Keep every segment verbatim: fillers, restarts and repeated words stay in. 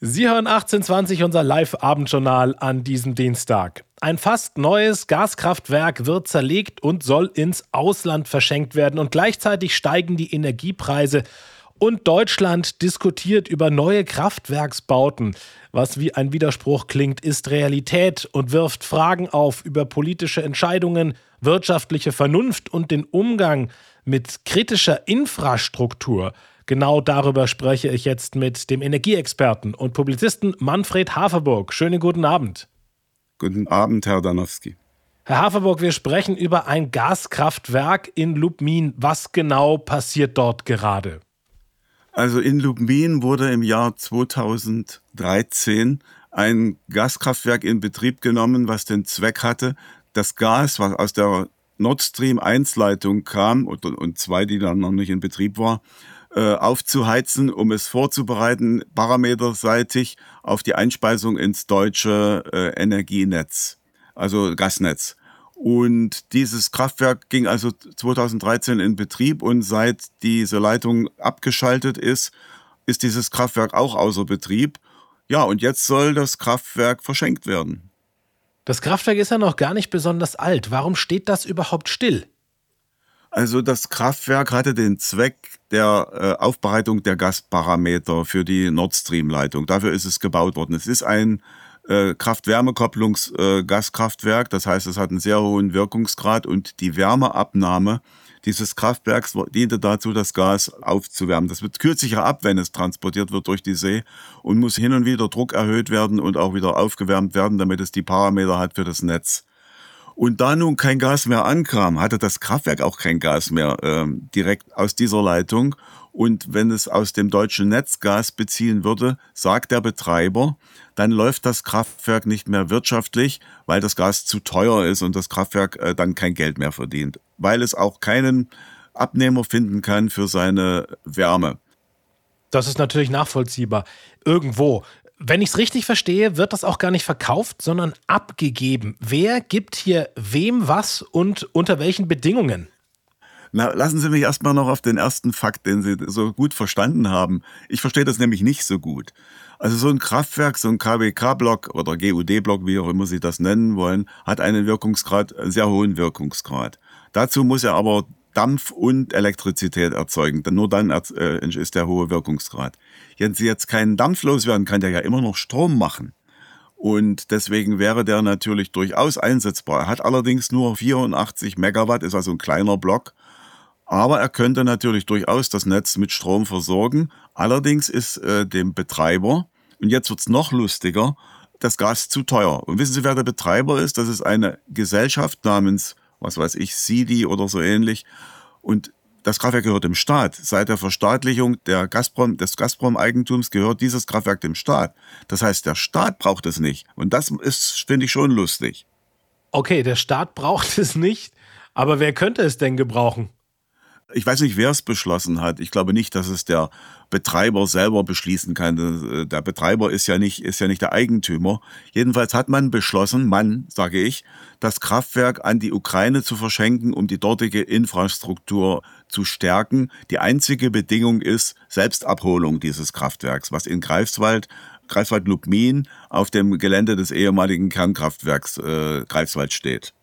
Sie hören achtzehn zwanzig, unser Live-Abendjournal an diesem Dienstag. Ein fast neues Gaskraftwerk wird zerlegt und soll ins Ausland verschenkt werden. Und gleichzeitig steigen die Energiepreise. Und Deutschland diskutiert über neue Kraftwerksbauten. Was wie ein Widerspruch klingt, ist Realität und wirft Fragen auf über politische Entscheidungen, wirtschaftliche Vernunft und den Umgang mit kritischer Infrastruktur. Genau darüber spreche ich jetzt mit dem Energieexperten und Publizisten Manfred Haferburg. Schönen guten Abend. Guten Abend, Herr Danowski. Herr Haferburg, wir sprechen über ein Gaskraftwerk in Lubmin. Was genau passiert dort gerade? Also in Lubmin wurde im Jahr zweitausenddreizehn ein Gaskraftwerk in Betrieb genommen, was den Zweck hatte, das Gas, was aus der Nord Stream eins Leitung kam und, und zwei, die dann noch nicht in Betrieb war, äh, aufzuheizen, um es vorzubereiten, parameterseitig auf die Einspeisung ins deutsche äh, Energienetz, also Gasnetz. Und dieses Kraftwerk ging also zweitausenddreizehn in Betrieb und seit diese Leitung abgeschaltet ist, ist dieses Kraftwerk auch außer Betrieb. Ja, und jetzt soll das Kraftwerk verschenkt werden. Das Kraftwerk ist ja noch gar nicht besonders alt. Warum steht das überhaupt still? Also das Kraftwerk hatte den Zweck der äh, Aufbereitung der Gasparameter für die Nord Stream Leitung. Dafür ist es gebaut worden. Es ist ein äh, Kraft-Wärme-Kopplungs-Gaskraftwerk. Äh, das heißt, es hat einen sehr hohen Wirkungsgrad und die Wärmeabnahme dieses Kraftwerks diente dazu, das Gas aufzuwärmen. Das wird kühlt sich ja ab, wenn es transportiert wird durch die See und muss hin und wieder Druck erhöht werden und auch wieder aufgewärmt werden, damit es die Parameter hat für das Netz. Und da nun kein Gas mehr ankam, hatte das Kraftwerk auch kein Gas mehr ähm, direkt aus dieser Leitung. Und wenn es aus dem deutschen Netz Gas beziehen würde, sagt der Betreiber, dann läuft das Kraftwerk nicht mehr wirtschaftlich, weil das Gas zu teuer ist und das Kraftwerk äh, dann kein Geld mehr verdient, weil es auch keinen Abnehmer finden kann für seine Wärme. Das ist natürlich nachvollziehbar. Irgendwo. Wenn ich es richtig verstehe, wird das auch gar nicht verkauft, sondern abgegeben. Wer gibt hier wem was und unter welchen Bedingungen? Na, lassen Sie mich erstmal noch auf den ersten Fakt, den Sie so gut verstanden haben. Ich verstehe das nämlich nicht so gut. Also so ein Kraftwerk, so ein K W K-Block oder G U D-Block, wie auch immer Sie das nennen wollen, hat einen Wirkungsgrad, einen sehr hohen Wirkungsgrad. Dazu muss er aber Dampf und Elektrizität erzeugen. Denn nur dann äh, ist der hohe Wirkungsgrad. Wenn Sie jetzt keinen Dampf loswerden, kann der ja immer noch Strom machen. Und deswegen wäre der natürlich durchaus einsetzbar. Er hat allerdings nur vierundachtzig Megawatt, ist also ein kleiner Block. Aber er könnte natürlich durchaus das Netz mit Strom versorgen. Allerdings ist äh, dem Betreiber, und jetzt wird's noch lustiger, das Gas zu teuer. Und wissen Sie, wer der Betreiber ist? Das ist eine Gesellschaft namens, was weiß ich, Sidi oder so ähnlich. Und das Kraftwerk gehört dem Staat. Seit der Verstaatlichung der Gazprom, des Gazprom-Eigentums gehört dieses Kraftwerk dem Staat. Das heißt, der Staat braucht es nicht. Und das ist, finde ich, schon lustig. Okay, der Staat braucht es nicht, aber wer könnte es denn gebrauchen? Ich weiß nicht, wer es beschlossen hat. Ich glaube nicht, dass es der Betreiber selber beschließen kann. Der Betreiber ist ja nicht, ist ja nicht der Eigentümer. Jedenfalls hat man beschlossen, Mann, sage ich, das Kraftwerk an die Ukraine zu verschenken, um die dortige Infrastruktur zu stärken. Die einzige Bedingung ist Selbstabholung dieses Kraftwerks, was in Greifswald, Greifswald-Lubmin auf dem Gelände des ehemaligen Kernkraftwerks äh, Greifswald steht.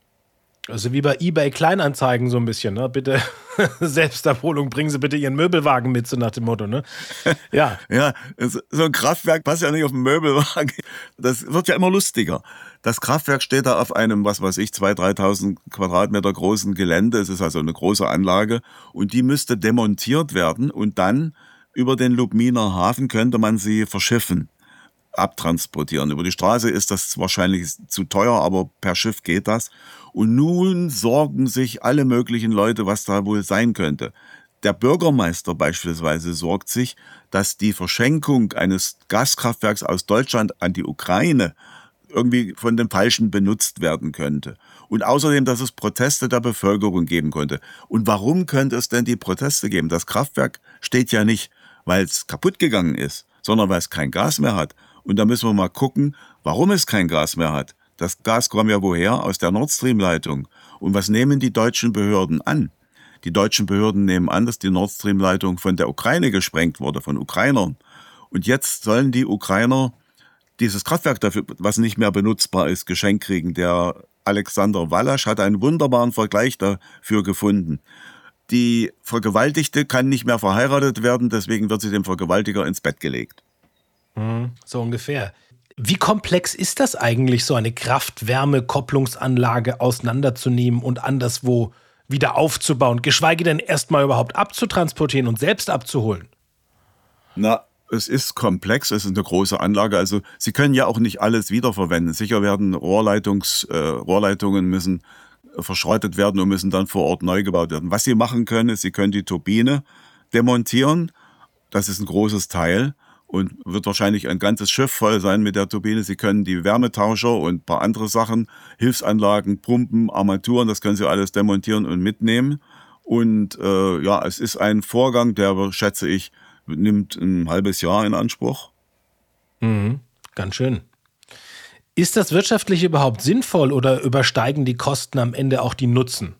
Also wie bei eBay Kleinanzeigen so ein bisschen, ne? Bitte Selbstabholung, bringen Sie bitte Ihren Möbelwagen mit, so nach dem Motto, ne? Ja. Ja, so ein Kraftwerk passt ja nicht auf den Möbelwagen. Das wird ja immer lustiger. Das Kraftwerk steht da auf einem, was weiß ich, zweitausend, dreitausend Quadratmeter großen Gelände. Es ist also eine große Anlage und die müsste demontiert werden und dann über den Lubminer Hafen könnte man sie verschiffen, abtransportieren. Über die Straße ist das wahrscheinlich zu teuer, aber per Schiff geht das. Und nun sorgen sich alle möglichen Leute, was da wohl sein könnte. Der Bürgermeister beispielsweise sorgt sich, dass die Verschenkung eines Gaskraftwerks aus Deutschland an die Ukraine irgendwie von den Falschen benutzt werden könnte. Und außerdem, dass es Proteste der Bevölkerung geben könnte. Und warum könnte es denn die Proteste geben? Das Kraftwerk steht ja nicht, weil es kaputt gegangen ist, sondern weil es kein Gas mehr hat. Und da müssen wir mal gucken, warum es kein Gas mehr hat. Das Gas kommt ja woher? Aus der Nord Stream Leitung. Und was nehmen die deutschen Behörden an? Die deutschen Behörden nehmen an, dass die Nord Stream Leitung von der Ukraine gesprengt wurde, von Ukrainern. Und jetzt sollen die Ukrainer dieses Kraftwerk dafür, was nicht mehr benutzbar ist, geschenkt kriegen. Der Alexander Wallasch hat einen wunderbaren Vergleich dafür gefunden. Die Vergewaltigte kann nicht mehr verheiratet werden, deswegen wird sie dem Vergewaltiger ins Bett gelegt. Mhm, so ungefähr. Wie komplex ist das eigentlich, so eine Kraft-Wärme-Kopplungsanlage auseinanderzunehmen und anderswo wieder aufzubauen, geschweige denn erstmal überhaupt abzutransportieren und selbst abzuholen? Na, es ist komplex, es ist eine große Anlage. Also Sie können ja auch nicht alles wiederverwenden. Sicher werden Rohrleitungs, äh, Rohrleitungen müssen verschrottet werden und müssen dann vor Ort neu gebaut werden. Was Sie machen können, ist, Sie können die Turbine demontieren. Das ist ein großes Teil und wird wahrscheinlich ein ganzes Schiff voll sein mit der Turbine. Sie können die Wärmetauscher und ein paar andere Sachen, Hilfsanlagen, Pumpen, Armaturen, das können Sie alles demontieren und mitnehmen. Und äh, ja, es ist ein Vorgang, der, schätze ich, nimmt ein halbes Jahr in Anspruch. Mhm, ganz schön. Ist das wirtschaftlich überhaupt sinnvoll oder übersteigen die Kosten am Ende auch die Nutzen?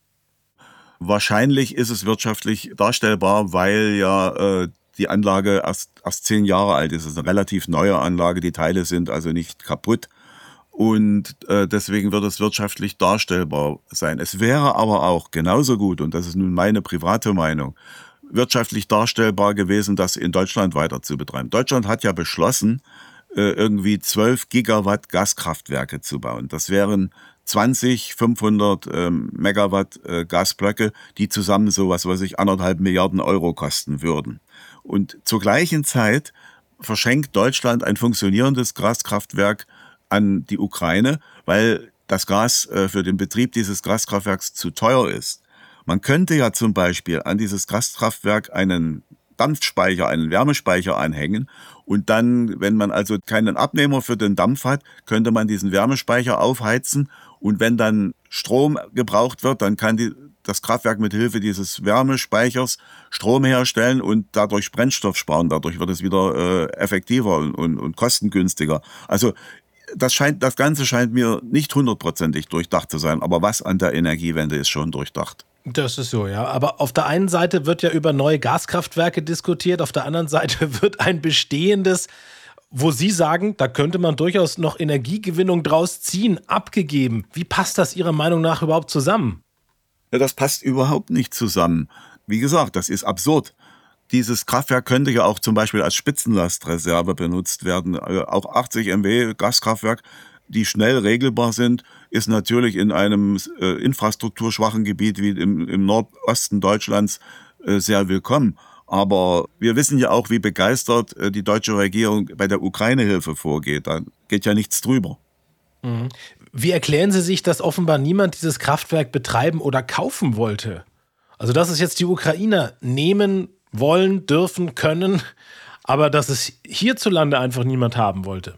Wahrscheinlich ist es wirtschaftlich darstellbar, weil ja äh, die Anlage erst, erst zehn Jahre alt ist. Es ist eine relativ neue Anlage, die Teile sind also nicht kaputt. Und äh, deswegen wird es wirtschaftlich darstellbar sein. Es wäre aber auch genauso gut, und das ist nun meine private Meinung, wirtschaftlich darstellbar gewesen, das in Deutschland weiter zu betreiben. Deutschland hat ja beschlossen, äh, irgendwie zwölf Gigawatt Gaskraftwerke zu bauen. Das wären zwanzig, fünfhundert ähm, Megawatt äh, Gasblöcke, die zusammen so, was weiß ich, anderthalb Milliarden Euro kosten würden. Und zur gleichen Zeit verschenkt Deutschland ein funktionierendes Gaskraftwerk an die Ukraine, weil das Gas äh, für den Betrieb dieses Gaskraftwerks zu teuer ist. Man könnte ja zum Beispiel an dieses Gaskraftwerk einen Dampfspeicher, einen Wärmespeicher anhängen und dann, wenn man also keinen Abnehmer für den Dampf hat, könnte man diesen Wärmespeicher aufheizen und wenn dann Strom gebraucht wird, dann kann die, das Kraftwerk mit Hilfe dieses Wärmespeichers Strom herstellen und dadurch Brennstoff sparen. Dadurch wird es wieder äh, effektiver und, und, und kostengünstiger. Also das scheint, das Ganze scheint mir nicht hundertprozentig durchdacht zu sein, aber was an der Energiewende ist schon durchdacht. Das ist so, ja. Aber auf der einen Seite wird ja über neue Gaskraftwerke diskutiert, auf der anderen Seite wird ein bestehendes, wo Sie sagen, da könnte man durchaus noch Energiegewinnung draus ziehen, abgegeben. Wie passt das Ihrer Meinung nach überhaupt zusammen? Ja, das passt überhaupt nicht zusammen. Wie gesagt, das ist absurd. Dieses Kraftwerk könnte ja auch zum Beispiel als Spitzenlastreserve benutzt werden. Auch achtzig Megawatt Gaskraftwerk, die schnell regelbar sind, ist natürlich in einem äh, infrastrukturschwachen Gebiet wie im, im Nordosten Deutschlands äh, sehr willkommen. Aber wir wissen ja auch, wie begeistert äh, die deutsche Regierung bei der Ukraine-Hilfe vorgeht. Da geht ja nichts drüber. Mhm. Wie erklären Sie sich, dass offenbar niemand dieses Kraftwerk betreiben oder kaufen wollte? Also dass es jetzt die Ukrainer nehmen wollen, dürfen, können, aber dass es hierzulande einfach niemand haben wollte.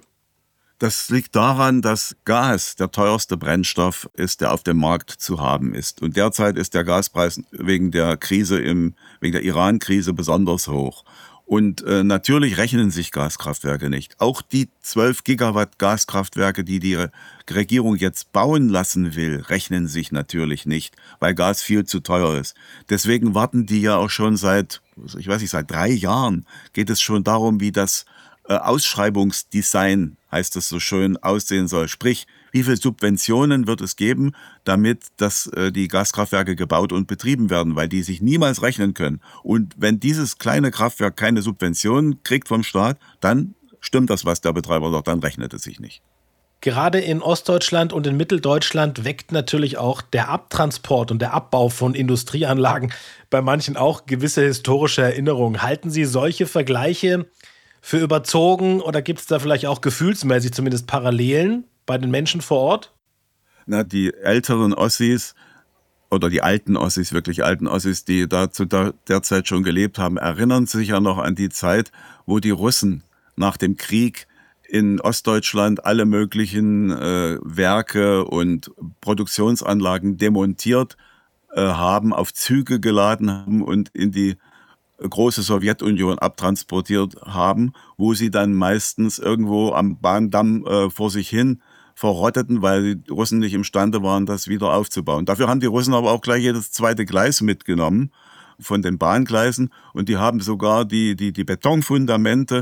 Das liegt daran, dass Gas der teuerste Brennstoff ist, der auf dem Markt zu haben ist. Und derzeit ist der Gaspreis wegen der Krise im, wegen der Iran-Krise besonders hoch. Und äh, natürlich rechnen sich Gaskraftwerke nicht. Auch die zwölf Gigawatt Gaskraftwerke, die die Re- Regierung jetzt bauen lassen will, rechnen sich natürlich nicht, weil Gas viel zu teuer ist. Deswegen warten die ja auch schon seit, ich weiß nicht, seit drei Jahren geht es schon darum, wie das äh, Ausschreibungsdesign, heißt es so schön, aussehen soll. Sprich, wie viele Subventionen wird es geben, damit das, äh, die Gaskraftwerke gebaut und betrieben werden, weil die sich niemals rechnen können. Und wenn dieses kleine Kraftwerk keine Subventionen kriegt vom Staat, dann stimmt das, was der Betreiber sagt, dann rechnet es sich nicht. Gerade in Ostdeutschland und in Mitteldeutschland weckt natürlich auch der Abtransport und der Abbau von Industrieanlagen bei manchen auch gewisse historische Erinnerungen. Halten Sie solche Vergleiche für überzogen oder gibt es da vielleicht auch gefühlsmäßig zumindest Parallelen bei den Menschen vor Ort? Na, die älteren Ossis oder die alten Ossis, wirklich alten Ossis, die da zu der, der Zeit schon gelebt haben, erinnern sich ja noch an die Zeit, wo die Russen nach dem Krieg in Ostdeutschland alle möglichen äh, Werke und Produktionsanlagen demontiert äh, haben, auf Züge geladen haben und in die große Sowjetunion abtransportiert haben, wo sie dann meistens irgendwo am Bahndamm äh, vor sich hin verrotteten, weil die Russen nicht imstande waren, das wieder aufzubauen. Dafür haben die Russen aber auch gleich jedes zweite Gleis mitgenommen von den Bahngleisen und die haben sogar die, die, die Betonfundamente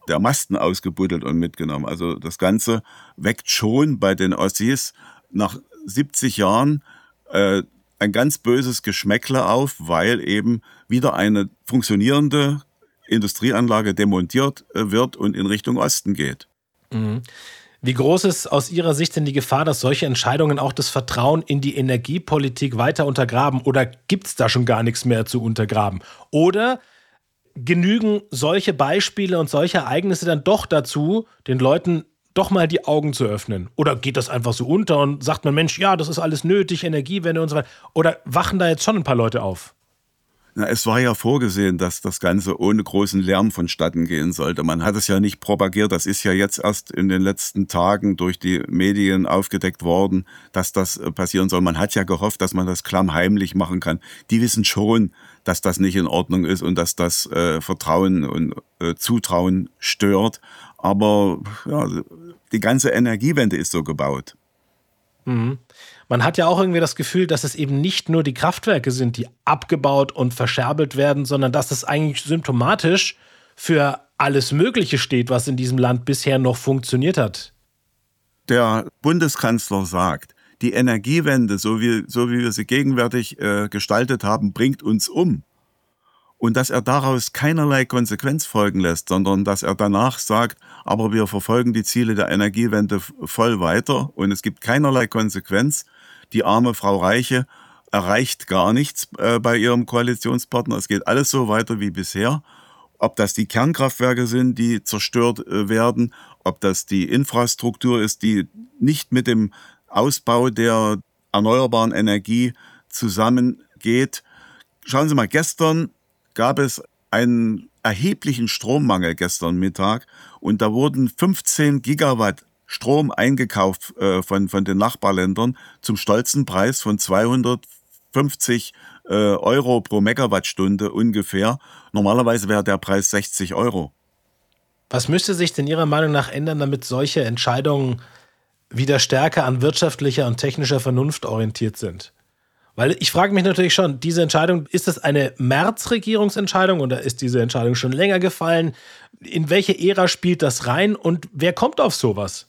der Masten ausgebuddelt und mitgenommen. Also das Ganze weckt schon bei den Ossis nach siebzig Jahren äh, ein ganz böses Geschmäckle auf, weil eben wieder eine funktionierende Industrieanlage demontiert äh, wird und in Richtung Osten geht. Mhm. Wie groß ist aus Ihrer Sicht denn die Gefahr, dass solche Entscheidungen auch das Vertrauen in die Energiepolitik weiter untergraben? Oder gibt es da schon gar nichts mehr zu untergraben? Oder genügen solche Beispiele und solche Ereignisse dann doch dazu, den Leuten doch mal die Augen zu öffnen? Oder geht das einfach so unter und sagt man, Mensch, ja, das ist alles nötig, Energiewende und so weiter? Oder wachen da jetzt schon ein paar Leute auf? Na, es war ja vorgesehen, dass das Ganze ohne großen Lärm vonstatten gehen sollte. Man hat es ja nicht propagiert. Das ist ja jetzt erst in den letzten Tagen durch die Medien aufgedeckt worden, dass das passieren soll. Man hat ja gehofft, dass man das klammheimlich machen kann. Die wissen schon, dass das nicht in Ordnung ist und dass das äh, Vertrauen und äh, Zutrauen stört. Aber ja, die ganze Energiewende ist so gebaut. Mhm. Man hat ja auch irgendwie das Gefühl, dass es eben nicht nur die Kraftwerke sind, die abgebaut und verscherbelt werden, sondern dass es eigentlich symptomatisch für alles Mögliche steht, was in diesem Land bisher noch funktioniert hat. Der Bundeskanzler sagt, die Energiewende, so wie, so wie wir sie gegenwärtig äh, gestaltet haben, bringt uns um. Und dass er daraus keinerlei Konsequenz folgen lässt, sondern dass er danach sagt, aber wir verfolgen die Ziele der Energiewende voll weiter und es gibt keinerlei Konsequenz. Die arme Frau Reiche erreicht gar nichts äh, bei ihrem Koalitionspartner. Es geht alles so weiter wie bisher. Ob das die Kernkraftwerke sind, die zerstört äh, werden, ob das die Infrastruktur ist, die nicht mit dem Ausbau der erneuerbaren Energie zusammengeht. Schauen Sie mal, gestern gab es einen erheblichen Strommangel gestern Mittag und da wurden fünfzehn Gigawatt Strom eingekauft äh, von, von den Nachbarländern zum stolzen Preis von zweihundertfünfzig äh, Euro pro Megawattstunde ungefähr. Normalerweise wäre der Preis sechzig Euro. Was müsste sich denn Ihrer Meinung nach ändern, damit solche Entscheidungen wieder stärker an wirtschaftlicher und technischer Vernunft orientiert sind? Weil ich frage mich natürlich schon, diese Entscheidung, ist das eine März-Regierungsentscheidung oder ist diese Entscheidung schon länger gefallen? In welche Ära spielt das rein und wer kommt auf sowas?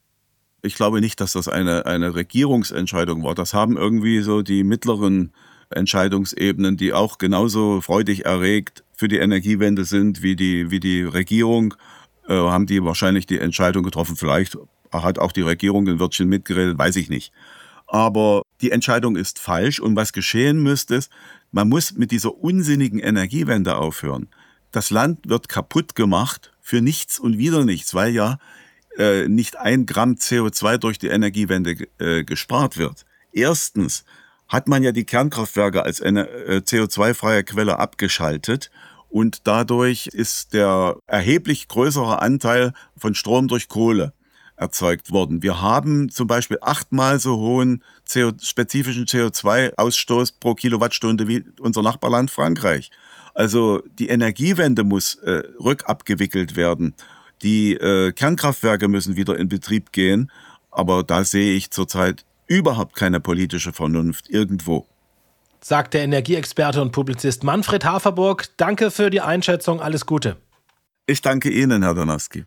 Ich glaube nicht, dass das eine, eine Regierungsentscheidung war. Das haben irgendwie so die mittleren Entscheidungsebenen, die auch genauso freudig erregt für die Energiewende sind wie die, wie die Regierung, äh, haben die wahrscheinlich die Entscheidung getroffen. Vielleicht hat auch die Regierung ein Wörtchen mitgeredet, weiß ich nicht. Aber die Entscheidung ist falsch und was geschehen müsste, ist, man muss mit dieser unsinnigen Energiewende aufhören. Das Land wird kaputt gemacht für nichts und wieder nichts, weil ja äh, nicht ein Gramm C O zwei durch die Energiewende äh, gespart wird. Erstens hat man ja die Kernkraftwerke als eine äh, C O zwei freie Quelle abgeschaltet und dadurch ist der erheblich größere Anteil von Strom durch Kohle erzeugt worden. Wir haben zum Beispiel achtmal so hohen C O, spezifischen C O zwei Ausstoß pro Kilowattstunde wie unser Nachbarland Frankreich. Also die Energiewende muss äh, rückabgewickelt werden. Die äh, Kernkraftwerke müssen wieder in Betrieb gehen, aber da sehe ich zurzeit überhaupt keine politische Vernunft irgendwo. Sagt der Energieexperte und Publizist Manfred Haferburg. Danke für die Einschätzung. Alles Gute. Ich danke Ihnen, Herr Danowski.